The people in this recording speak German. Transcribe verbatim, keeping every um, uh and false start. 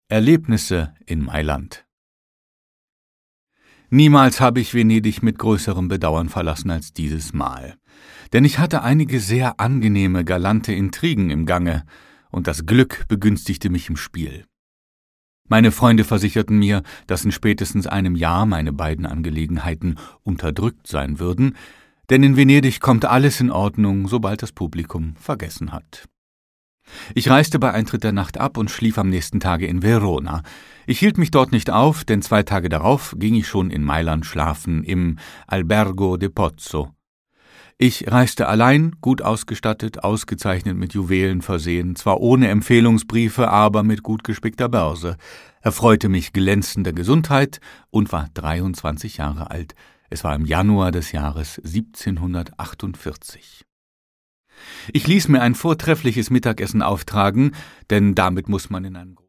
Erlebnisse in Mailand. Niemals habe ich Venedig mit größerem Bedauern verlassen als dieses Mal. Denn ich hatte einige sehr angenehme, galante Intrigen im Gange, und das Glück begünstigte mich im Spiel. Meine Freunde versicherten mir, dass in spätestens einem Jahr meine beiden Angelegenheiten unterdrückt sein würden, denn in Venedig kommt alles in Ordnung, sobald das Publikum vergessen hat. Ich reiste bei Eintritt der Nacht ab und schlief am nächsten Tage in Verona. Ich hielt mich dort nicht auf, denn zwei Tage darauf ging ich schon in Mailand schlafen, im Albergo de Pozzo. Ich reiste allein, gut ausgestattet, ausgezeichnet mit Juwelen versehen, zwar ohne Empfehlungsbriefe, aber mit gut gespickter Börse, erfreute mich glänzender Gesundheit und war dreiundzwanzig Jahre alt. Es war im Januar des Jahres siebzehnhundertachtundvierzig. Ich ließ mir ein vortreffliches Mittagessen auftragen, denn damit muss man in einem